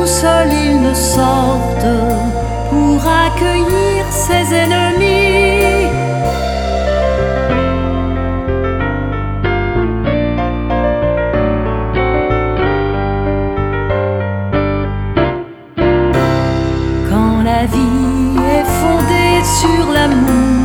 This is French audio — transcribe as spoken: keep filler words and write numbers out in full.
seul il ne sorte pour accueillir ses ennemis. Quand la vie est fondée sur l'amour,